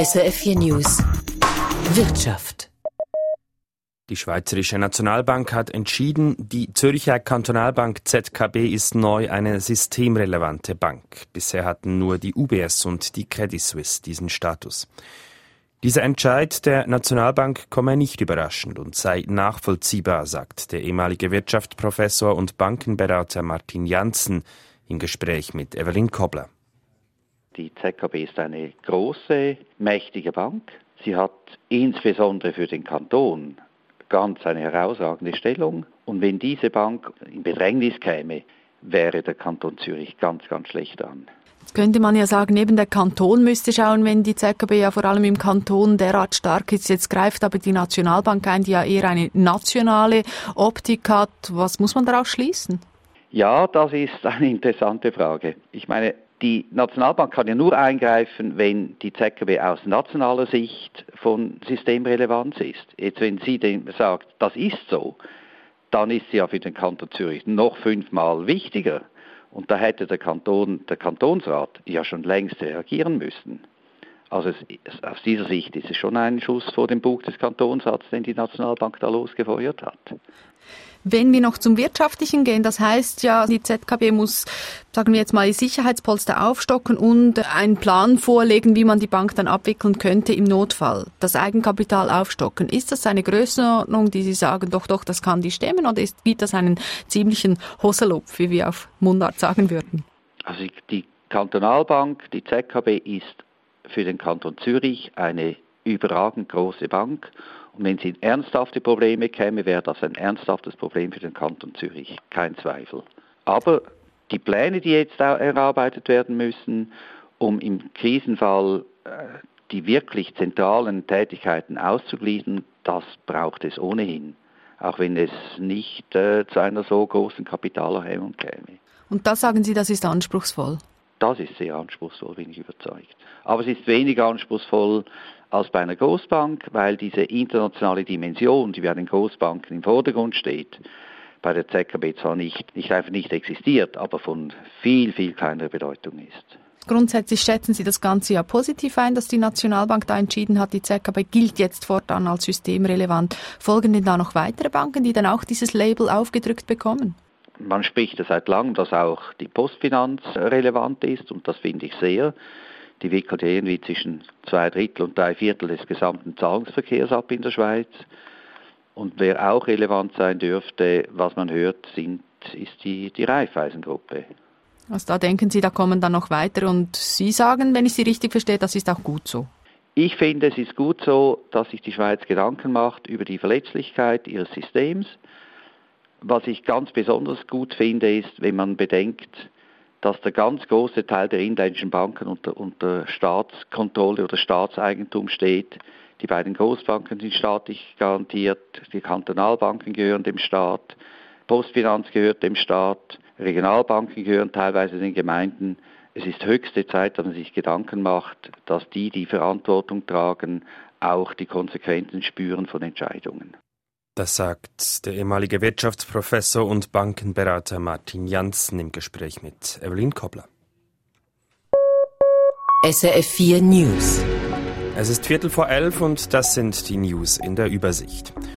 SRF 4 News Wirtschaft. Die Schweizerische Nationalbank hat entschieden, die Zürcher Kantonalbank ZKB ist neu eine systemrelevante Bank. Bisher hatten nur die UBS und die Credit Suisse diesen Status. Dieser Entscheid der Nationalbank komme nicht überraschend und sei nachvollziehbar, sagt der ehemalige Wirtschaftsprofessor und Bankenberater Martin Janssen im Gespräch mit Evelyn Kobler. Die ZKB ist eine große, mächtige Bank. Sie hat insbesondere für den Kanton ganz eine herausragende Stellung. Und wenn diese Bank in Bedrängnis käme, wäre der Kanton Zürich ganz, ganz schlecht dran. Jetzt könnte man ja sagen, eben der Kanton müsste schauen, wenn die ZKB ja vor allem im Kanton derart stark ist. Jetzt greift aber die Nationalbank ein, die ja eher eine nationale Optik hat. Was muss man daraus schließen? Ja, das ist eine interessante Frage. Ich meine, die Nationalbank kann ja nur eingreifen, wenn die ZKB aus nationaler Sicht von Systemrelevanz ist. Jetzt, wenn sie dem sagt, das ist so, dann ist sie ja für den Kanton Zürich noch 5-mal wichtiger. Und da hätte der Kantonsrat ja schon längst reagieren müssen. Also aus dieser Sicht ist es schon ein Schuss vor den Bug des Kantonsrats, den die Nationalbank da losgefeuert hat. Wenn wir noch zum Wirtschaftlichen gehen, das heißt ja, die ZKB muss, sagen wir jetzt mal, die Sicherheitspolster aufstocken und einen Plan vorlegen, wie man die Bank dann abwickeln könnte im Notfall. Das Eigenkapital aufstocken. Ist das eine Größenordnung, die Sie sagen, doch, das kann die stemmen, oder gibt das einen ziemlichen Hoselopf, wie wir auf Mundart sagen würden? Also die Kantonalbank, die ZKB ist für den Kanton Zürich eine überragend große Bank. Und wenn sie in ernsthafte Probleme käme, wäre das ein ernsthaftes Problem für den Kanton Zürich, kein Zweifel. Aber die Pläne, die jetzt erarbeitet werden müssen, um im Krisenfall die wirklich zentralen Tätigkeiten auszugliedern, das braucht es ohnehin, auch wenn es nicht zu einer so großen Kapitalerhebung käme. Und da sagen Sie, das ist anspruchsvoll? Das ist sehr anspruchsvoll, bin ich überzeugt. Aber es ist weniger anspruchsvoll als bei einer Großbank, weil diese internationale Dimension, die bei den Großbanken im Vordergrund steht, bei der ZKB zwar nicht einfach nicht existiert, aber von viel, viel kleinerer Bedeutung ist. Grundsätzlich schätzen Sie das Ganze ja positiv ein, dass die Nationalbank da entschieden hat, die ZKB gilt jetzt fortan als systemrelevant. Folgen denn da noch weitere Banken, die dann auch dieses Label aufgedrückt bekommen? Man spricht ja seit langem, dass auch die Postfinanz relevant ist, und das finde ich sehr. Die wickelt irgendwie zwischen 2/3 und 3/4 des gesamten Zahlungsverkehrs ab in der Schweiz. Und wer auch relevant sein dürfte, was man hört, ist die Raiffeisen-Gruppe. Also da denken Sie, da kommen dann noch weitere, und Sie sagen, wenn ich Sie richtig verstehe, das ist auch gut so. Ich finde, es ist gut so, dass sich die Schweiz Gedanken macht über die Verletzlichkeit ihres Systems. Was ich ganz besonders gut finde, ist, wenn man bedenkt, dass der ganz große Teil der inländischen Banken unter Staatskontrolle oder Staatseigentum steht. Die beiden Großbanken sind staatlich garantiert, die Kantonalbanken gehören dem Staat, Postfinanz gehört dem Staat, Regionalbanken gehören teilweise den Gemeinden. Es ist höchste Zeit, dass man sich Gedanken macht, dass die Verantwortung tragen, auch die Konsequenzen spüren von Entscheidungen. Das sagt der ehemalige Wirtschaftsprofessor und Bankenberater Martin Janssen im Gespräch mit Evelyn Kobler. SRF 4 News. Es ist 11:15 und das sind die News in der Übersicht.